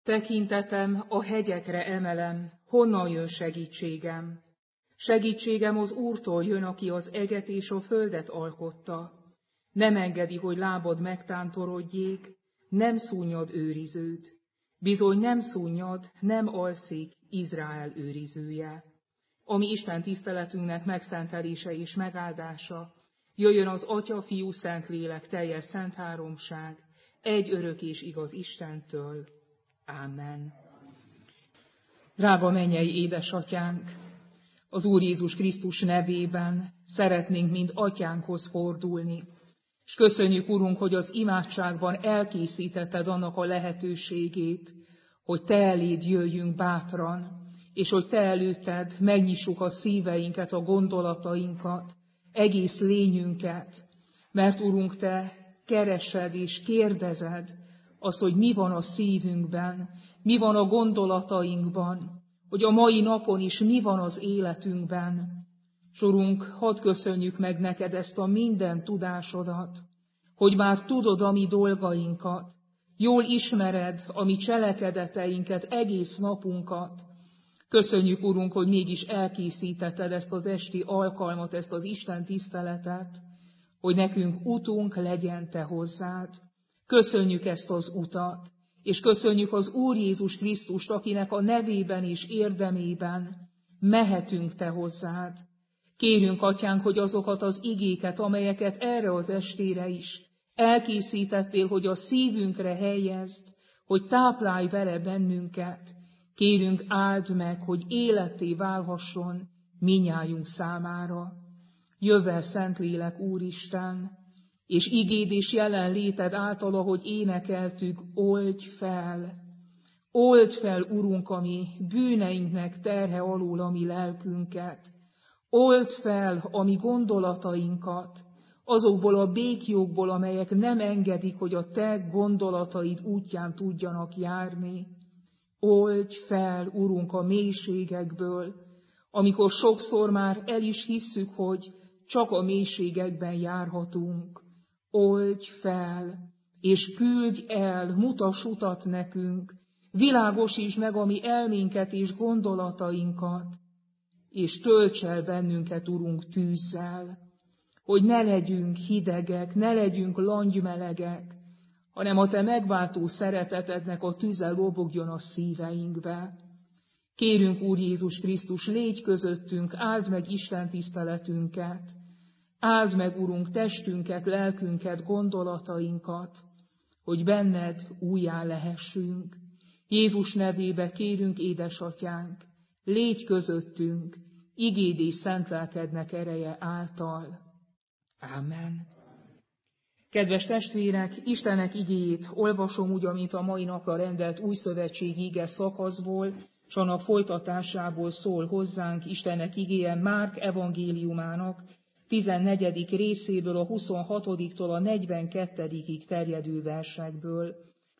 Tekintetem a hegyekre emelem, honnan jön segítségem? Segítségem az Úrtól jön, aki az eget és a földet alkotta. Nem engedi, hogy lábad megtántorodjék, nem szúnyad őrizőt. Bizony nem szúnyad, nem alszik Izrael őrizője. Ami Isten tiszteletünknek megszentelése és megáldása, jöjjön az Atya, Fiú, Szentlélek, teljes szent háromság, egy örök és igaz Istentől. Ámen. Drága mennyei édesatyánk, az Úr Jézus Krisztus nevében szeretnénk mind atyánkhoz fordulni, és köszönjük, Urunk, hogy az imádságban elkészítetted annak a lehetőségét, hogy te eléd jöjjünk bátran, és hogy te előtted megnyissuk a szíveinket, a gondolatainkat, egész lényünket, mert Urunk, te keresed és kérdezed az, hogy mi van a szívünkben, mi van a gondolatainkban, hogy a mai napon is mi van az életünkben. S Urunk, hadd köszönjük meg neked ezt a minden tudásodat, hogy már tudod a mi dolgainkat, jól ismered a mi cselekedeteinket, egész napunkat. Köszönjük, Urunk, hogy mégis elkészítetted ezt az esti alkalmat, ezt az Isten tiszteletet, hogy nekünk utunk legyen te hozzád. Köszönjük ezt az utat, és köszönjük az Úr Jézus Krisztust, akinek a nevében és érdemében mehetünk te hozzád. Kérünk, Atyánk, hogy azokat az igéket, amelyeket erre az estére is elkészítettél, hogy a szívünkre helyezd, hogy táplálj vele bennünket. Kérünk, áld meg, hogy életté válhasson minnyájunk számára. Jövel, Szentlélek, Úristen, és igéd és jelenléted által, ahogy énekeltük, oldj fel, Urunk, ami bűneinknek terhe alól a mi lelkünket. Old fel a mi gondolatainkat, azokból a béklyókból, amelyek nem engedik, hogy a te gondolataid útján tudjanak járni. Oldj fel, Urunk, a mélységekből, amikor sokszor már el is hisszük, hogy csak a mélységekben járhatunk. Oldj fel, és küldj el, mutass utat nekünk, világosítsd meg a mi elménket és gondolatainkat, és tölts el bennünket, Urunk, tűzzel, hogy ne legyünk hidegek, ne legyünk langymelegek, hanem a te megváltó szeretetednek a tüze lobogjon a szíveinkbe. Kérünk, Úr Jézus Krisztus, légy közöttünk, áld meg Isten tiszteletünket, áld meg, Urunk, testünket, lelkünket, gondolatainkat, hogy benned újjá lehessünk. Jézus nevébe kérünk, édesatyánk, légy közöttünk, igéd és szent lelkednek ereje által. Ámen. Kedves testvérek, Istennek igéjét olvasom úgy, amint a mai napra rendelt újszövetségi ige szakaszból, s annak folytatásából szól hozzánk Istennek igéje Márk evangéliumának 14. részéből, a 26-tól a 42. terjedő versekből.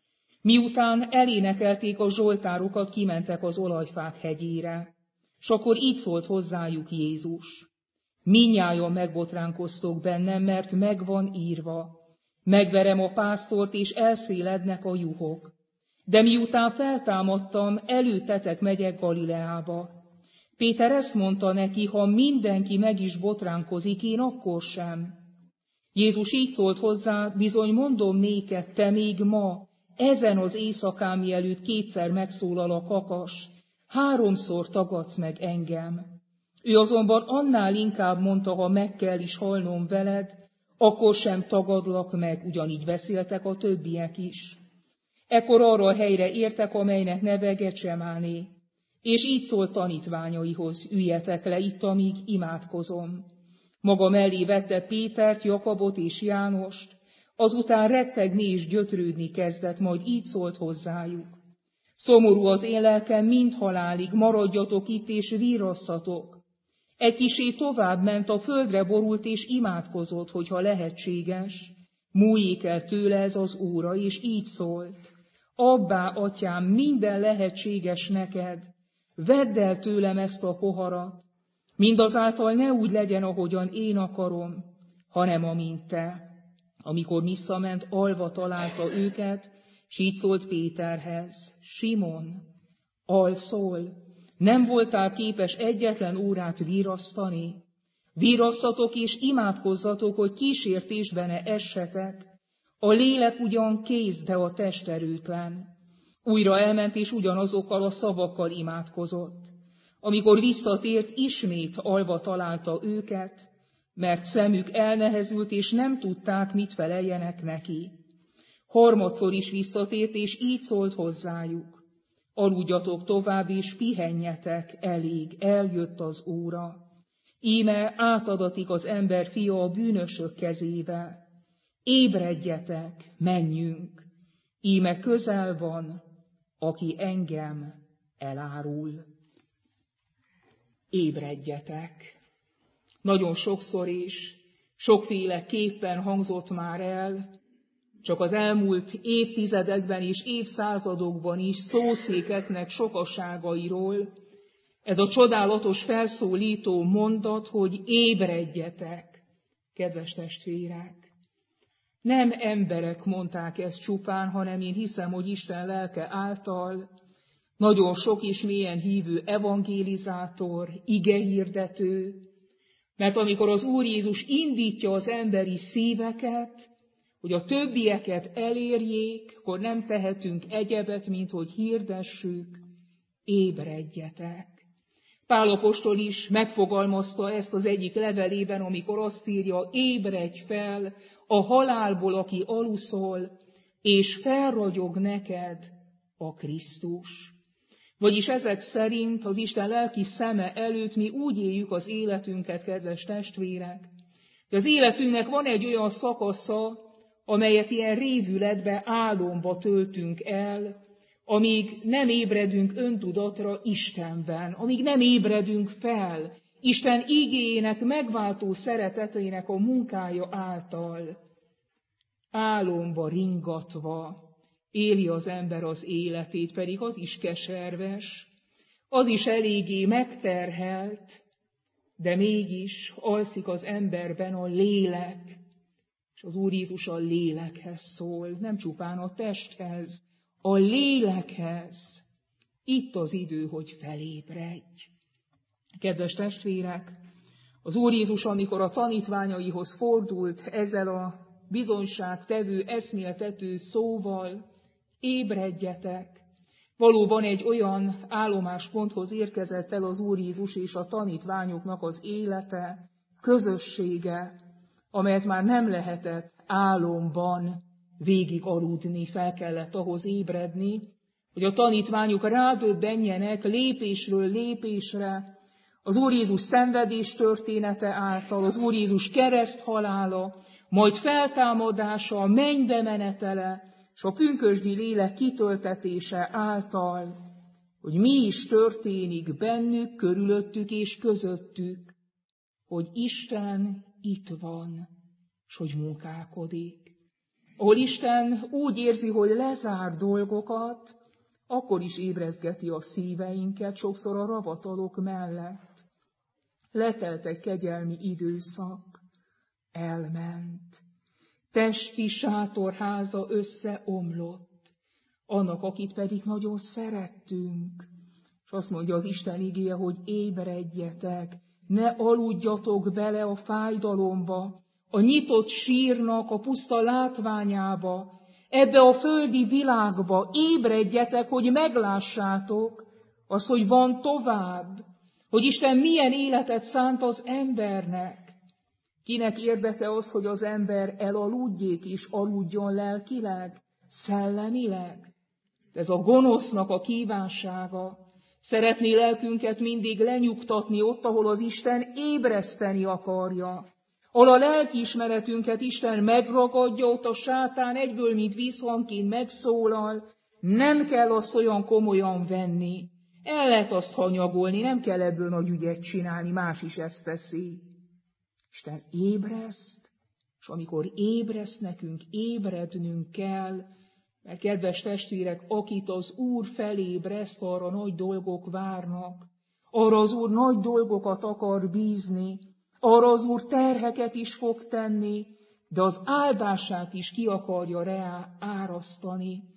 Miután elénekelték a zsoltárokat, kimentek az olajfák hegyére, s akkor így szólt hozzájuk Jézus: Mindnyájan megbotránkoztok bennem, mert megvan írva, megverem a pásztort, és elszélednek a juhok. De miután feltámadtam, előttetek megyek Galileába. Péter ezt mondta neki: ha mindenki meg is botránkozik, én akkor sem. Jézus így szólt hozzá: bizony mondom néked, te még ma, ezen az éjszakán, mielőtt kétszer megszólal a kakas, 3-szor tagadsz meg engem. Ő azonban annál inkább mondta: ha meg kell is halnom veled, akkor sem tagadlak meg. Ugyanígy beszéltek a többiek is. Ekkor arra a helyre értek, amelynek neve Gecsemáné, és így szólt tanítványaihoz: üljetek le itt, amíg imádkozom. Maga mellé vette Pétert, Jakabot és Jánost, azután rettegni és gyötrődni kezdett, majd így szólt hozzájuk: szomorú az én lelkem mind halálig, maradjatok itt és vírasszatok. Egy kissé tovább ment, a földre borult és imádkozott, hogyha lehetséges, múljék el tőle ez az óra, és így szólt: Abbá, atyám, minden lehetséges neked, vedd el tőlem ezt a poharat, mindazáltal ne úgy legyen, ahogyan én akarom, hanem amint te. Amikor visszament, alva találta őket, s így szólt Péterhez: Simon, alszol, nem voltál képes egyetlen órát virrasztani? Virrasszatok és imádkozzatok, hogy kísértésbe ne essetek. A lélek ugyan kész, de a test erőtlen. Újra elment, és ugyanazokkal a szavakkal imádkozott. Amikor visszatért, ismét alva találta őket, mert szemük elnehezült, és nem tudták, mit feleljenek neki. Harmadszor is visszatért, és így szólt hozzájuk: aludjatok tovább, és pihenjetek, elég, eljött az óra. Íme átadatik az ember fia a bűnösök kezébe. Ébredjetek, menjünk, íme közel van, aki engem elárul. Ébredjetek. Nagyon sokszor is, sokféle képpen hangzott már el, csak az elmúlt évtizedekben és évszázadokban is szószékeknek sokaságairól, ez a csodálatos felszólító mondat, hogy ébredjetek, kedves testvérek. Nem emberek mondták ezt csupán, hanem én hiszem, hogy Isten lelke által nagyon sok és mélyen hívő evangélizátor, igehirdető, mert amikor az Úr Jézus indítja az emberi szíveket, hogy a többieket elérjék, akkor nem tehetünk egyebet, mint hogy hirdessük, ébredjetek. Pál apostol is megfogalmazta ezt az egyik levelében, amikor azt írja: ébredj fel a halálból, aki aluszol, és felragyog neked a Krisztus. Vagyis ezek szerint az Isten lelki szeme előtt mi úgy éljük az életünket, kedves testvérek, hogy az életünknek van egy olyan szakasza, amelyet ilyen révületbe, álomba töltünk el, amíg nem ébredünk öntudatra Istenben, amíg nem ébredünk fel Isten igéjének megváltó szeretetének a munkája által. Álomba ringatva éli az ember az életét, pedig az is keserves, az is eléggé megterhelt, de mégis alszik az emberben a lélek, és az Úr Jézus a lélekhez szól, nem csupán a testhez, a lélekhez. Itt az idő, hogy felébredj. Kedves testvérek, az Úr Jézus, amikor a tanítványaihoz fordult ezzel a bizonyságtevő, eszméltető szóval, ébredjetek, valóban egy olyan állomásponthoz érkezett el az Úr Jézus és a tanítványoknak az élete, közössége, amelyet már nem lehetett álomban végig aludni, fel kellett ahhoz ébredni, hogy a tanítványok rádöbbenjenek lépésről lépésre az Úr Jézus szenvedés története által, az Úr Jézus kereszthalála, majd feltámadása, mennybe menetele, és a pünkösdi lélek kitöltetése által, hogy mi is történik bennük, körülöttük és közöttük, hogy Isten itt van, és hogy munkálkodik. Ahol Isten úgy érzi, hogy lezár dolgokat, akkor is ébrezgeti a szíveinket, sokszor a ravatalok mellett. Letelt egy kegyelmi időszak, elment. Testi sátorháza összeomlott, annak, akit pedig nagyon szerettünk. És azt mondja az Isten igéje, hogy ébredjetek, ne aludjatok bele a fájdalomba, a nyitott sírnak a puszta látványába, ebbe a földi világba. Ébredjetek, hogy meglássátok az, hogy van tovább, hogy Isten milyen életet szánt az embernek. Kinek érdeke az, hogy az ember elaludjék és aludjon lelkileg, szellemileg? Ez a gonosznak a kívánsága. Szeretné lelkünket mindig lenyugtatni ott, ahol az Isten ébreszteni akarja. Ahol a lelkiismeretünket Isten megragadja, ott a sátán egyből, mint vízhangként megszólal. Nem kell azt olyan komolyan venni. El lehet azt hanyagolni, nem kell ebből nagy ügyet csinálni, más is ezt teszi. Isten ébreszt, és amikor ébreszt nekünk, ébrednünk kell, mert kedves testvérek, akit az Úr felébreszt, arra nagy dolgok várnak, arra az Úr nagy dolgokat akar bízni, arra az Úr terheket is fog tenni, de az áldását is ki akarja rá árasztani.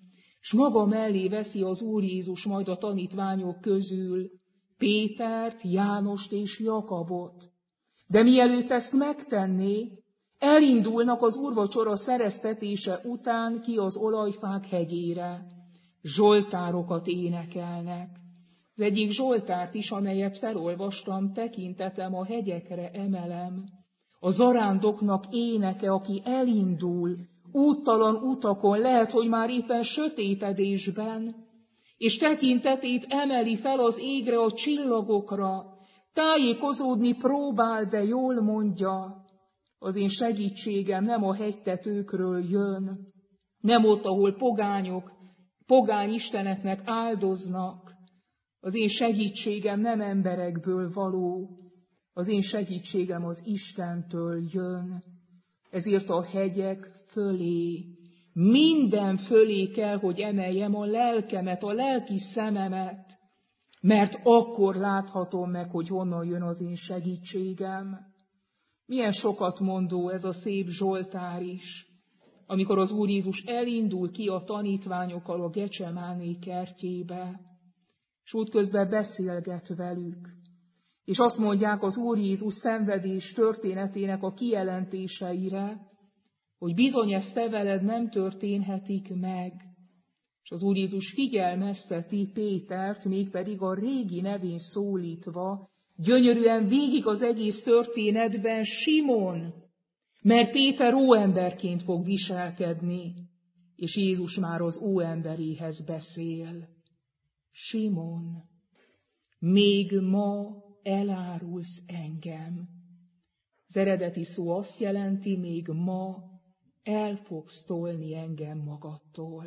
és maga mellé veszi az Úr Jézus majd a tanítványok közül Pétert, Jánost és Jakabot. De mielőtt ezt megtenné, elindulnak az úrvacsora szereztetése után ki az Olajfák hegyére. Zsoltárokat énekelnek. Az egyik zsoltárt is, amelyet felolvastam, tekintetem a hegyekre emelem. A zarándoknak éneke, aki elindul, úttalan utakon, lehet, hogy már éppen sötétedésben, és tekintetét emeli fel az égre, a csillagokra, tájékozódni próbál, de jól mondja, az én segítségem nem a hegytetőkről jön, nem ott, ahol pogány isteneknek áldoznak, az én segítségem nem emberekből való, az én segítségem az Istentől jön. Ezért a hegyek fölé, minden fölé kell, hogy emeljem a lelkemet, a lelki szememet, mert akkor láthatom meg, hogy honnan jön az én segítségem. Milyen sokat mondó ez a szép zsoltár is, amikor az Úr Jézus elindul ki a tanítványokkal a Gecsemáné kertjébe, és útközben beszélget velük. És azt mondják az Úr Jézus szenvedés történetének a kijelentéseire, hogy bizony ez te veled nem történhetik meg. És az Úr Jézus figyelmezteti Pétert, mégpedig a régi nevén szólítva, gyönyörűen végig az egész történetben Simon, mert Péter óemberként fog viselkedni, és Jézus már az óemberéhez beszél. Simon, még ma elárulsz engem. Az eredeti szó azt jelenti, még ma el fogsz tolni engem magadtól.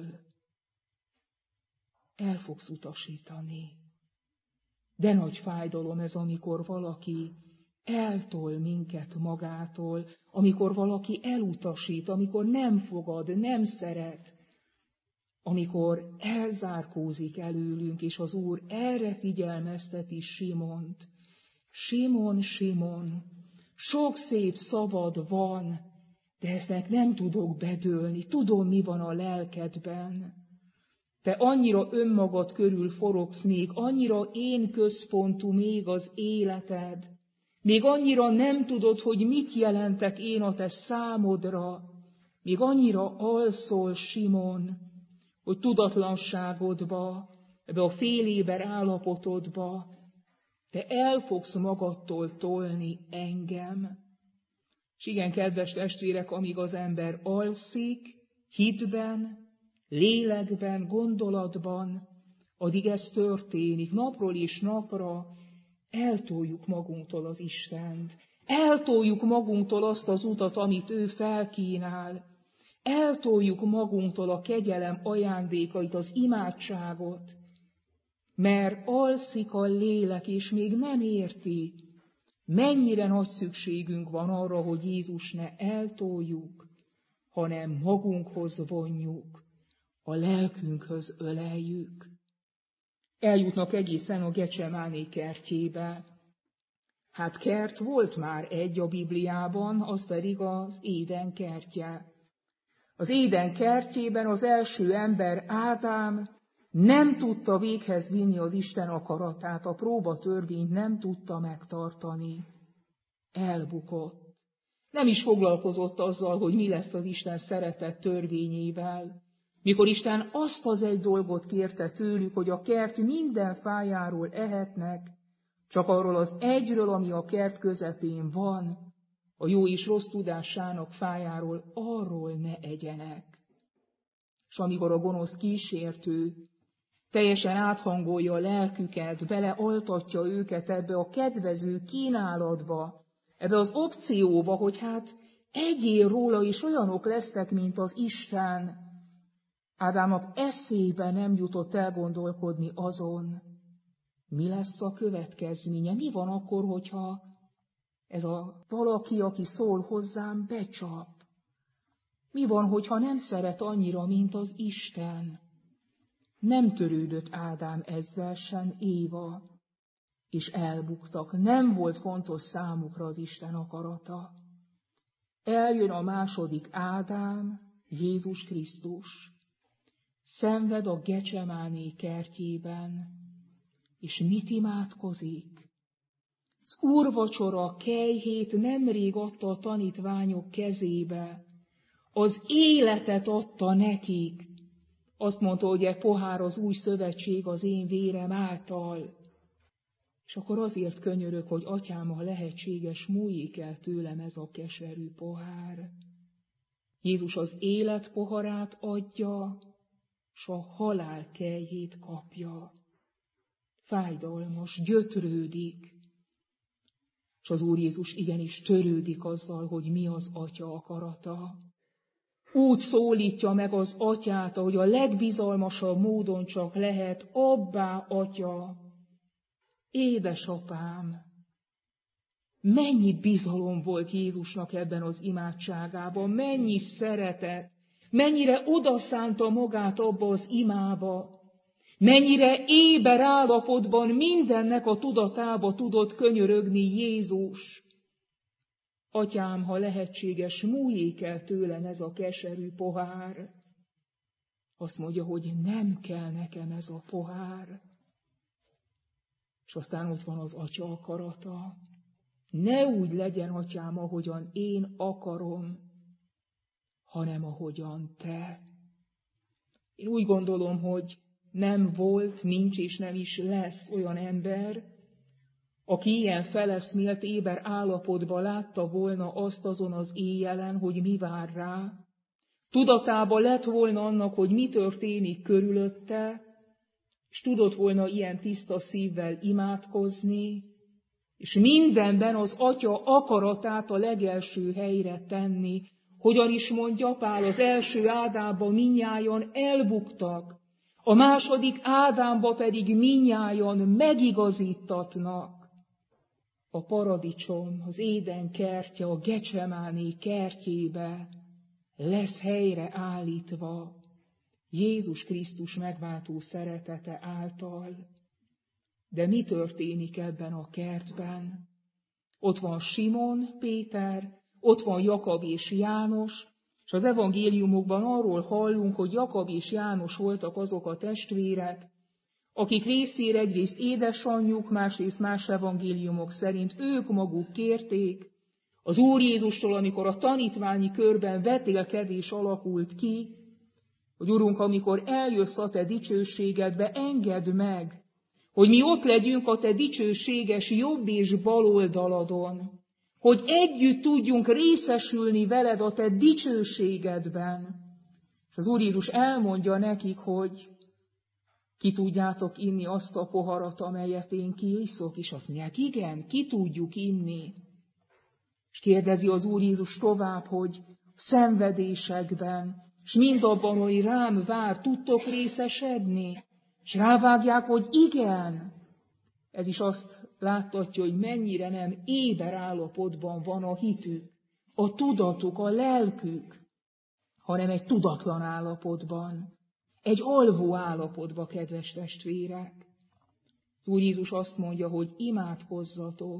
El fogsz utasítani. De nagy fájdalom ez, amikor valaki eltol minket magától, amikor valaki elutasít, amikor nem fogad, nem szeret, amikor elzárkózik előlünk, és az Úr erre figyelmezteti Simont. Simon, Simon, sok szép szavad van, de eznek nem tudok bedőlni, tudom, mi van a lelkedben. Te annyira önmagad körül forogsz még, annyira én központú még az életed, még annyira nem tudod, hogy mit jelentek én a te számodra, még annyira alszol, Simon, hogy tudatlanságodba, ebbe a féléber állapotodba, te el fogsz magadtól tolni engem. És igen, kedves testvérek, amíg az ember alszik, hitben, lélekben, gondolatban, addig ez történik. Napról és napra eltoljuk magunktól az Istent. Eltoljuk magunktól azt az utat, amit ő felkínál. Eltoljuk magunktól a kegyelem ajándékait, az imádságot, mert alszik a lélek, és még nem érti, mennyire nagy szükségünk van arra, hogy Jézus ne eltoljuk, hanem magunkhoz vonjuk, a lelkünkhöz öleljük. Eljutnak egészen a Gecsemáné kertjébe. Hát kert volt már egy a Bibliában, az pedig az Éden kertje. Az Éden kertjében az első ember, Ádám, nem tudta véghez vinni az Isten akaratát, a próbatörvényt nem tudta megtartani. Elbukott. Nem is foglalkozott azzal, hogy mi lesz az Isten szeretett törvényével. Mikor Isten azt az egy dolgot kérte tőlük, hogy a kert minden fájáról ehetnek, csak arról az egyről, ami a kert közepén van, a jó és rossz tudásának fájáról, arról ne egyenek. És amikor a gonosz kísértő teljesen áthangolja a lelküket, belealtatja őket ebbe a kedvező kínálatba, ebbe az opcióba, hogy hát egyél róla, és olyanok lesznek, mint az Isten. Ádámnak eszébe nem jutott elgondolkodni azon, mi lesz a következménye, mi van akkor, hogyha ez a valaki, aki szól hozzám, becsap. Mi van, hogyha nem szeret annyira, mint az Isten? Nem törődött Ádám ezzel sem, Éva, és elbuktak. Nem volt fontos számukra az Isten akarata. Eljön a második Ádám, Jézus Krisztus. szenved a Gecsemáné kertjében, és mit imádkozik? Az úrvacsora kejhét nemrég adta a tanítványok kezébe, az életet adta nekik. Azt mondta, hogy egy pohár az új szövetség az én vérem által. És akkor azért könyörög, hogy atyám, ha lehetséges, múljék el tőlem ez a keserű pohár. Jézus az élet poharát adja, s a halál kelyhét kapja. Fájdalmas, gyötrődik. És az Úr Jézus igenis törődik azzal, hogy mi az Atya akarata. Úgy szólítja meg az Atyát, ahogy a legbizalmasabb módon csak lehet, Abbá, Atya, édesapám. Mennyi bizalom volt Jézusnak ebben az imádságában, mennyi szeretet, mennyire odaszánta magát abba az imába, mennyire éber állapotban mindennek a tudatába tudott könyörögni Jézus. Atyám, ha lehetséges, múljék el tőlem ez a keserű pohár. Azt mondja, hogy nem kell nekem ez a pohár. És aztán ott van az Atya akarata. Ne úgy legyen, Atyám, ahogyan én akarom, hanem ahogyan te. Én úgy gondolom, hogy nem volt, nincs és nem is lesz olyan ember, aki ilyen feleszmélt éber állapotban látta volna azt azon az éjjelen, hogy mi vár rá. Tudatában lett volna annak, hogy mi történik körülötte, és tudott volna ilyen tiszta szívvel imádkozni, és mindenben az Atya akaratát a legelső helyre tenni. Hogyan is mondja Pál, az első Ádámban mindnyájan elbuktak, a második Ádámban pedig mindnyájan megigazítatnak. A paradicsom, az Éden kertje, a Gecsemáné kertjébe lesz helyre állítva Jézus Krisztus megváltó szeretete által. De mi történik ebben a kertben? Ott van Simon Péter, ott van Jakab és János, és az evangéliumokban arról hallunk, hogy Jakab és János voltak azok a testvérek, akik részére egyrészt édesanyjuk, másrészt más evangéliumok szerint ők maguk kérték az Úr Jézustól, amikor a tanítványi körben vetélkedés alakult ki, hogy Urunk, amikor eljössz a te dicsőségedbe, engedd meg, hogy mi ott legyünk a te dicsőséges jobb és bal oldaladon, hogy együtt tudjunk részesülni veled a te dicsőségedben. És az Úr Jézus elmondja nekik, hogy ki tudjátok inni azt a poharat, amelyet én kiiszok, és azt mondják, igen, ki tudjuk inni. És kérdezi az Úr Jézus tovább, hogy szenvedésekben, és mindabban, hogy rám vár, tudtok részesedni? És rávágják, hogy igen. Ez is azt láttatja, hogy mennyire nem éber állapotban van a hitük, a tudatuk, a lelkük, hanem egy tudatlan állapotban, egy alvó állapotban, kedves testvérek. Az Úr Jézus azt mondja, hogy imádkozzatok,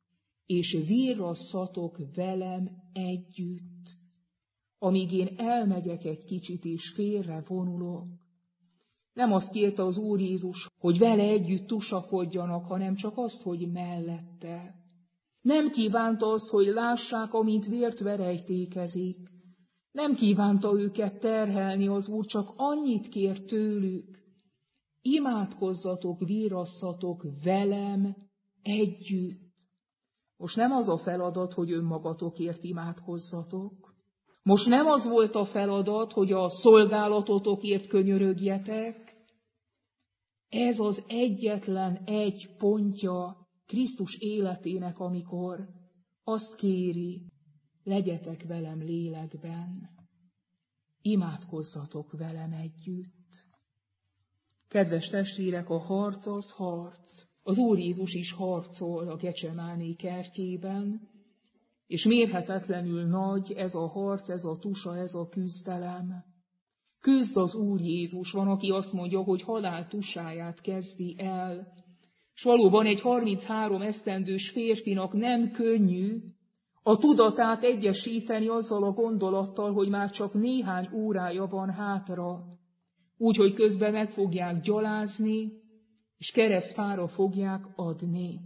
és virrasszatok velem együtt, amíg én elmegyek egy kicsit, és félre vonulok. Nem azt kérte az Úr Jézus, hogy vele együtt tusakodjanak, hanem csak azt, hogy mellette. Nem kívánta azt, hogy lássák, amint vért verejtékezik. Nem kívánta őket terhelni az Úr, csak annyit kér tőlük. Imádkozzatok, virrasszatok velem együtt. Most nem az a feladat, hogy önmagatokért imádkozzatok. Most nem az volt a feladat, hogy a szolgálatotokért könyörögjetek. Ez az egyetlen egy pontja Krisztus életének, amikor azt kéri, legyetek velem lélekben, imádkozzatok velem együtt. Kedves testvérek, a harc az harc. Az Úr Jézus is harcol a Gecsemáné kertjében, és mérhetetlenül nagy ez a harc, ez a tusa, ez a küzdelem. Küzd az Úr Jézus, van, aki azt mondja, hogy halál tusáját kezdi el. És valóban egy 33 esztendős férfinak nem könnyű a tudatát egyesíteni azzal a gondolattal, hogy már csak néhány órája van hátra, úgy, hogy közben meg fogják gyalázni, és keresztfára fogják adni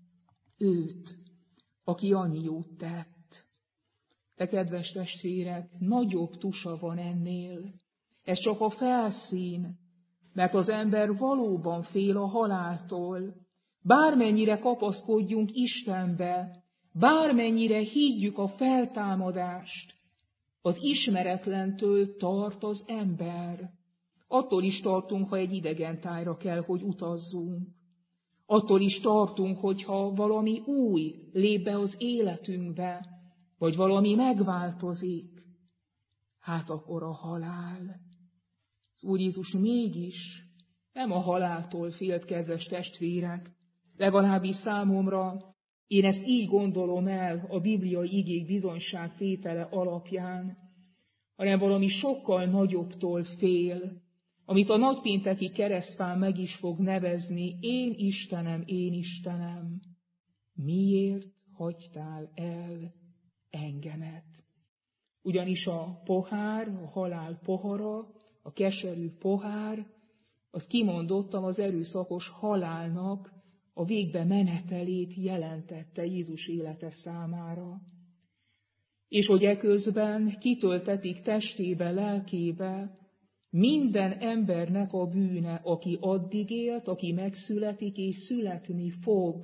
őt, aki annyi jót tett. De kedves testvérek, nagyobb tusa van ennél. Ez csak a felszín, mert az ember valóban fél a haláltól. Bármennyire kapaszkodjunk Istenbe, bármennyire higgyük a feltámadást, az ismeretlentől tart az ember. Attól is tartunk, ha egy idegen tájra kell, hogy utazzunk. Attól is tartunk, hogyha valami új lép be az életünkbe, vagy valami megváltozik. Hát akkor a halál. Az Úr Jézus mégis nem a haláltól félt, kedves testvérek, legalábbis számomra, én ezt így gondolom el a bibliai igék bizonyságtétele alapján, hanem valami sokkal nagyobbtól fél, amit a nagypénteki keresztfán meg is fog nevezni: én Istenem, miért hagytál el engemet? Ugyanis a pohár, a halál pohara, a keserű pohár, az kimondottan az erőszakos halálnak a végbe menetelét jelentette Jézus élete számára. És hogy eközben kitöltetik testébe, lelkébe minden embernek a bűne, aki addig élt, aki megszületik és születni fog.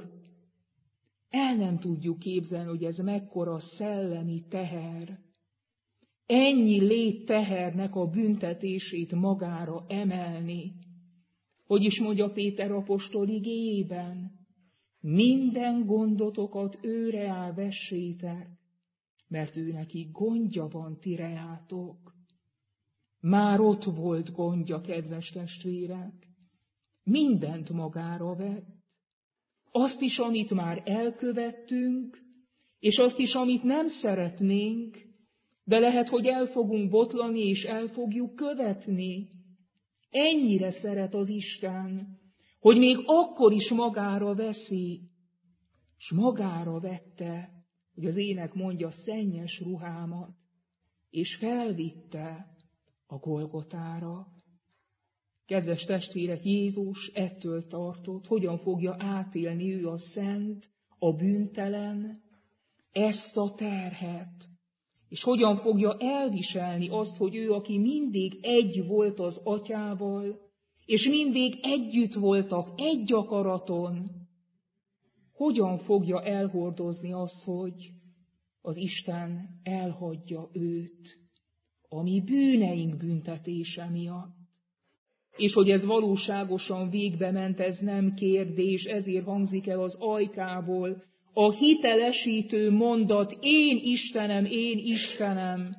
El nem tudjuk képzelni, hogy ez mekkora szellemi teher. Ennyi léttehernek a büntetését magára emelni. Hogy is mondja Péter apostol igéjében: minden gondotokat őre vessétek, mert ő neki gondja van, ti reátok. Már ott volt gondja, kedves testvérek. Mindent magára vett. Azt is, amit már elkövettünk, és azt is, amit nem szeretnénk, de lehet, hogy el fogunk botlani, és el fogjuk követni. Ennyire szeret az Isten, hogy még akkor is magára veszi, és magára vette, hogy az ének mondja, szennyes ruhámat, és felvitte a Golgotára. Kedves testvérek, Jézus ettől tartott, hogyan fogja átélni ő a szent, a bűntelen, ezt a terhet, és hogyan fogja elviselni azt, hogy ő, aki mindig egy volt az Atyával, és mindig együtt voltak egy akaraton, hogyan fogja elhordozni azt, hogy az Isten elhagyja őt a mi bűneink büntetése miatt. És hogy ez valóságosan végbe ment, ez nem kérdés, ezért hangzik el az ajkából a hitelesítő mondat: én Istenem,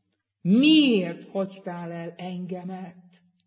miért hagytál el engemet?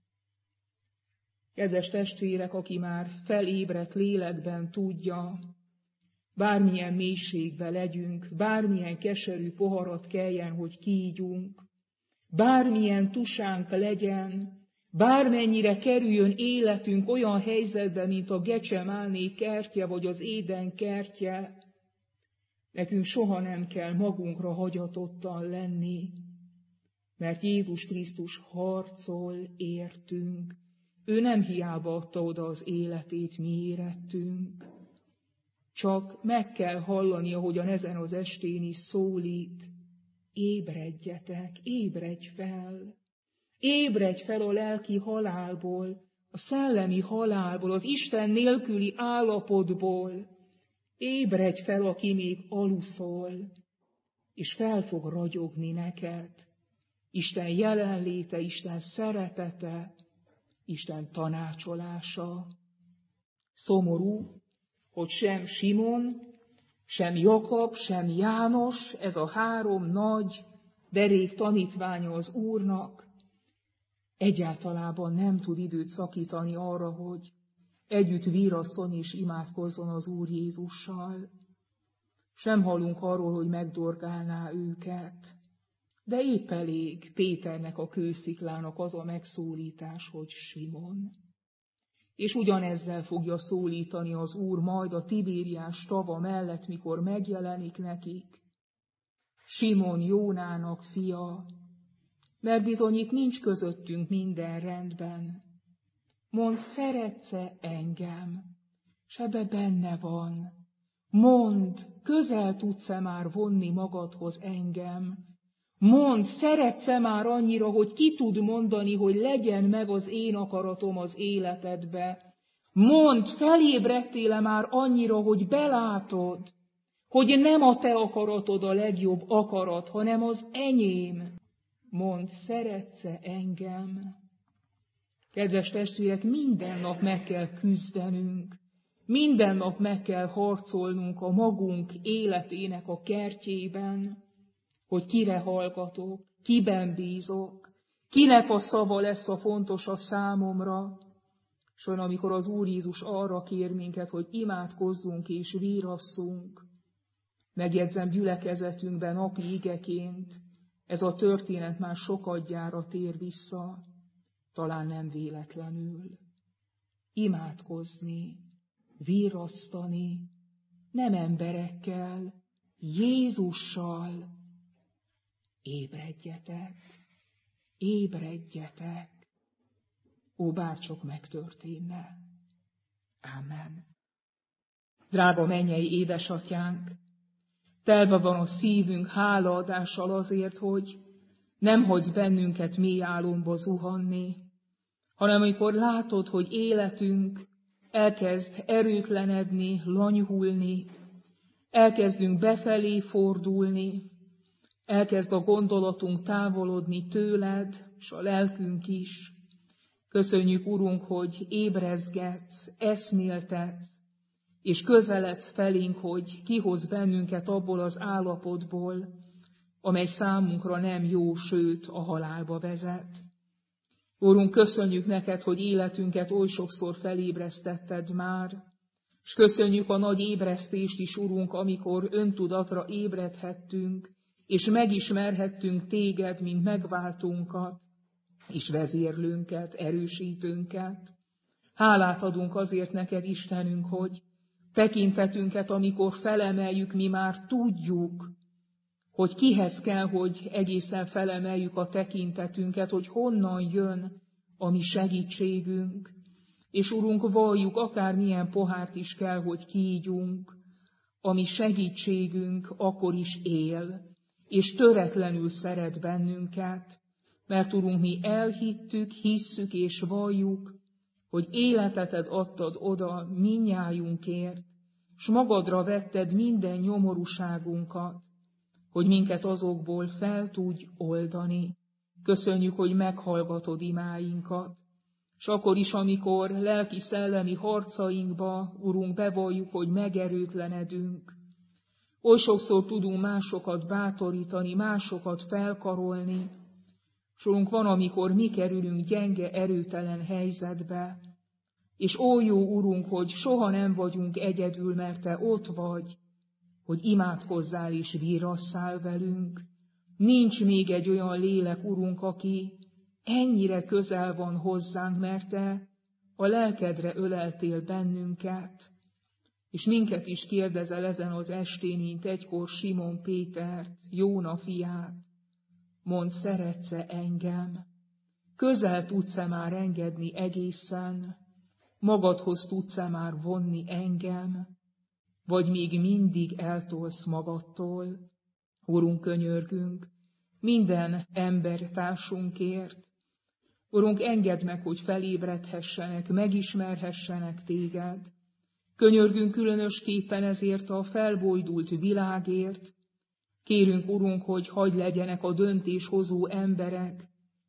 Kedves testvérek, aki már felébredt lélekben tudja, bármilyen mélységbe legyünk, bármilyen keserű poharat kelljen, hogy kígyunk, bármilyen tusánk legyen, bármennyire kerüljön életünk olyan helyzetbe, mint a Gecsemáné kertje vagy az Éden kertje, nekünk soha nem kell magunkra hagyatottan lenni, mert Jézus Krisztus harcol értünk. Ő nem hiába adta oda az életét mi érettünk. Csak meg kell hallani, ahogyan ezen az estén is szólít: ébredjetek, ébredj fel! Ébredj fel a lelki halálból, a szellemi halálból, az Isten nélküli állapotból. Ébredj fel, aki még aluszol, és fel fog ragyogni neked Isten jelenléte, Isten szeretete, Isten tanácsolása. Szomorú, hogy sem Simon, sem Jakab, sem János, ez a három nagy, derék tanítványa az Úrnak, egyáltalában nem tud időt szakítani arra, hogy együtt vírasszon és imádkozzon az Úr Jézussal. Sem hallunk arról, hogy megdorgálná őket, de épp elég Péternek a kősziklának az a megszólítás, hogy Simon. És ugyanezzel fogja szólítani az Úr majd a Tibériás tava mellett, mikor megjelenik nekik: Simon, Jónának fia, mert bizony itt nincs közöttünk minden rendben. Mondd, szeretsz-e engem? S ebbe benne van. Mondd, közel tudsz-e már vonni magadhoz engem? Mondd, szeretsz-e már annyira, hogy ki tud mondani, hogy legyen meg az én akaratom az életedbe? Mondd, felébredtél-e már annyira, hogy belátod, hogy nem a te akaratod a legjobb akarat, hanem az enyém? Mondd, szeretsz-e engem? Kedves testvérek, minden nap meg kell küzdenünk, minden nap meg kell harcolnunk a magunk életének a kertjében, hogy kire hallgatok, kiben bízok, kinek a szava lesz a fontos a számomra. És olyan, amikor az Úr Jézus arra kér minket, hogy imádkozzunk és vírasszunk, megjegyzem gyülekezetünkben napi igeként, ez a történet már sokadjára tér vissza, talán nem véletlenül. Imádkozni, vírasztani, nem emberekkel, Jézussal. Ébredjetek, ébredjetek. Ó, bárcsak megtörténne. Ámen. Drága mennyei édesatyánk, telve van a szívünk hálaadással azért, hogy nem hagysz bennünket mély álomba zuhanni, hanem amikor látod, hogy életünk elkezd erőtlenedni, lanyhulni, elkezdünk befelé fordulni, elkezd a gondolatunk távolodni tőled, és a lelkünk is. Köszönjük, Urunk, hogy ébrezgetsz, eszméltetsz, és közeledsz felénk, hogy kihoz bennünket abból az állapotból, amely számunkra nem jó, sőt a halálba vezet. Úrunk, köszönjük neked, hogy életünket oly sokszor felébresztetted már, és köszönjük a nagy ébresztést is, Urunk, amikor öntudatra ébredhettünk, és megismerhettünk téged, mint megváltunkat, és vezérlőnket, erősítőnket. Hálát adunk azért neked, Istenünk, hogy tekintetünket, amikor felemeljük, mi már tudjuk, hogy kihez kell, hogy egészen felemeljük a tekintetünket, hogy honnan jön a mi segítségünk. És Urunk, valljuk, akármilyen pohárt is kell, hogy kígyunk, a mi segítségünk akkor is él, és töretlenül szeret bennünket, mert Urunk, mi elhittük, hisszük és valljuk, hogy életeted adtad oda mindnyájunkért, s magadra vetted minden nyomorúságunkat, hogy minket azokból fel tudj oldani. Köszönjük, hogy meghallgatod imáinkat, s akkor is, amikor lelki-szellemi harcainkba, Urunk, bevalljuk, hogy megerőtlenedünk. Oly sokszor tudunk másokat bátorítani, másokat felkarolni, s Urunk, van, amikor mi kerülünk gyenge, erőtelen helyzetbe, és ó jó, Urunk, hogy soha nem vagyunk egyedül, mert Te ott vagy, hogy imádkozzál és vírasszál velünk. Nincs még egy olyan lélek, Urunk, aki ennyire közel van hozzánk, mert Te a lelkedre öleltél bennünket, és minket is kérdezel ezen az estén, mint egykor Simon Pétert, Jóna fiát. Mondd, szeretsz-e engem? Közel tudsz-e már engedni egészen? Magadhoz tudsz-e már vonni engem? Vagy még mindig eltolsz magadtól? Urunk, könyörgünk minden embertársunkért. Urunk, engedd meg, hogy felébredhessenek, megismerhessenek téged. Könyörgünk különösképpen ezért a felbojdult világért. Kérünk, Urunk, hogy hadd legyenek a döntéshozó emberek,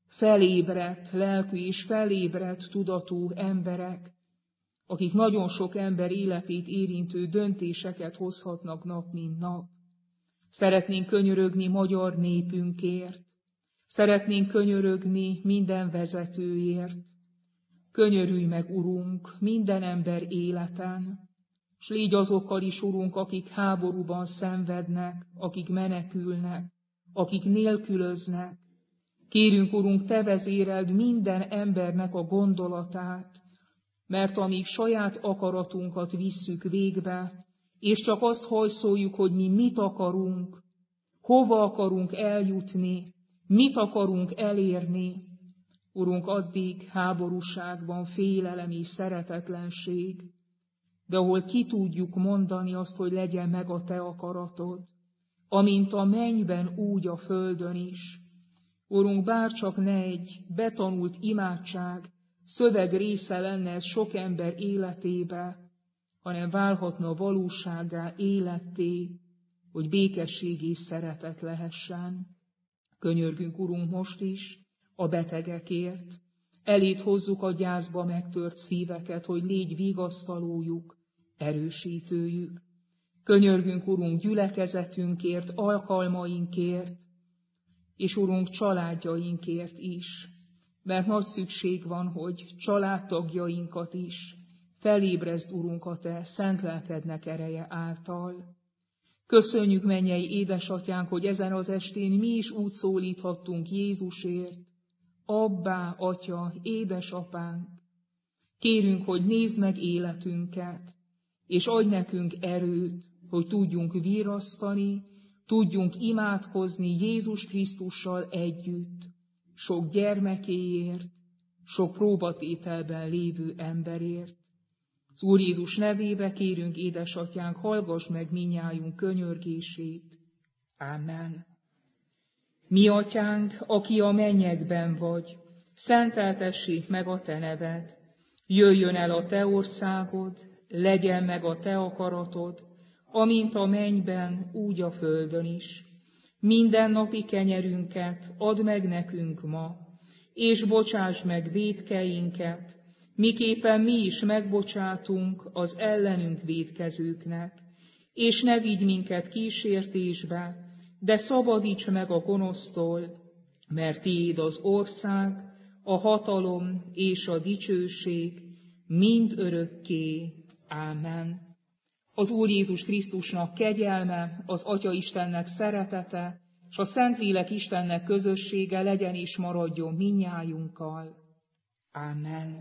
felébredt lelkű és felébredt tudatú emberek, akik nagyon sok ember életét érintő döntéseket hozhatnak nap mint nap. Szeretnénk könyörögni magyar népünkért, szeretnénk könyörögni minden vezetőért. Könyörülj meg, Urunk, minden ember életen, s légy azokkal is, Urunk, akik háborúban szenvednek, akik menekülnek, akik nélkülöznek. Kérünk, Urunk, Te vezéreld minden embernek a gondolatát, mert amíg saját akaratunkat visszük végbe, és csak azt hajszoljuk, hogy mi mit akarunk, hova akarunk eljutni, Mit akarunk elérni? Urunk, addig háborúságban félelem és szeretetlenség, de ahol ki tudjuk mondani azt, hogy legyen meg a Te akaratod, amint a mennyben, úgy a földön is. Urunk, bárcsak ne egy betanult imádság szöveg része lenne ez sok ember életébe, hanem válhatna valósággá, életté, hogy békesség és szeretet lehessen. Könyörgünk, Urunk, most is a betegekért. Eléd hozzuk a gyászba megtört szíveket, hogy légy vigasztalójuk, erősítőjük. Könyörgünk, Urunk, gyülekezetünkért, alkalmainkért, és Urunk, családjainkért is, mert nagy szükség van, hogy családtagjainkat is felébrezd, Urunk, a Te szent lelkednek ereje által. Köszönjük, mennyei édesatyánk, hogy ezen az estén mi is úgy szólíthattunk Jézusért: Abbá, Atya, édesapánk! Kérünk, hogy nézd meg életünket, és adj nekünk erőt, hogy tudjunk virrasztani, tudjunk imádkozni Jézus Krisztussal együtt, sok gyermekéért, sok próbatételben lévő emberért. Az Úr Jézus nevébe kérünk, édesatyánk, hallgass meg minnyájunk könyörgését. Ámen. Mi atyánk, aki a mennyekben vagy, szenteltessék meg a te neved. Jöjjön el a te országod, legyen meg a te akaratod, amint a mennyben, úgy a földön is. Mindennapi kenyerünket add meg nekünk ma, és bocsáss meg vétkeinket, miképpen mi is megbocsátunk az ellenünk vétkezőknek, és ne vigy minket kísértésbe, de szabadíts meg a gonosztól, mert tiéd az ország, a hatalom és a dicsőség mind örökké. Ámen. Az Úr Jézus Krisztusnak kegyelme, az Atya Istennek szeretete, és a Szentlélek Istennek közössége legyen és maradjon minnyájunkkal. Ámen.